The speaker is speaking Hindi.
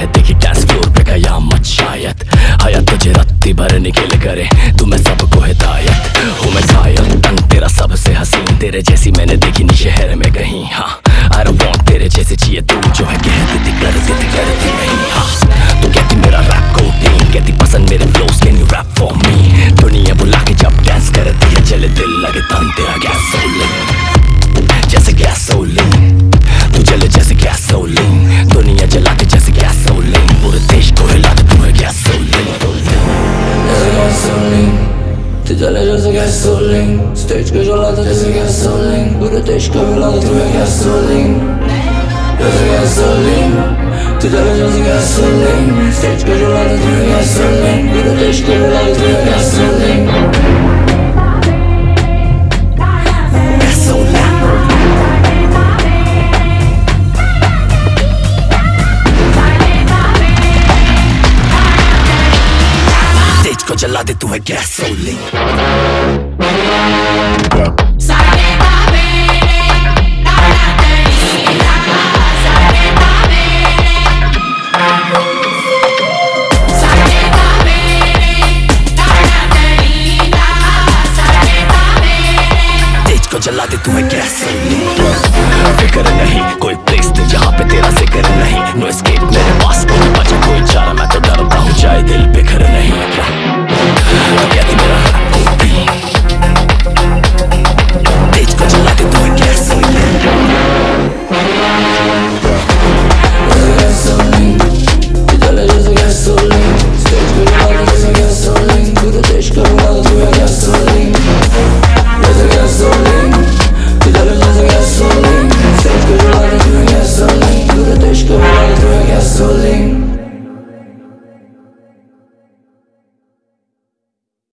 है देखी डांस फ्लोर पे कयामत शायद। हयात तुझे रत्ती भर निकल करे तू मैं सबको हिदायत हूँ मैं घायल। तन तेरा सबसे हसीन तेरे जैसी मैंने देखी नहीं शहर में कहीं। हाँ I don't want तेरे जैसे चाहिए तू जो है कहती थी करती नहीं। हाँ तू कहती मेरा रैप कोटिंग कहती पसंद मेरे flows can you rap for me. दुनिया बुला के जब डांस करती है चले दिल लगे तन तेरा गैसोलीन जैसे गैसोलीन। तू चले जैसे गैसोलीन दुनिया जलाती जैसे गैसोलीन। पूरे देश को हिला दे तू है गैसोलीन जैसे गैसोलीन। तू चले जैसे गैसोलीन स्टेज को जलाता जैसे गैसोलीन। पूरे देश को हिला दे तू है गैसोलीन जैसे गैसोलीन। तू चले जैसे गैसोलीन स्टेज को जलाता तू है गैसोलीन। पूरे देश को हिला दे तू है गैसोलीन। को जला दे तू है गैसोलीन।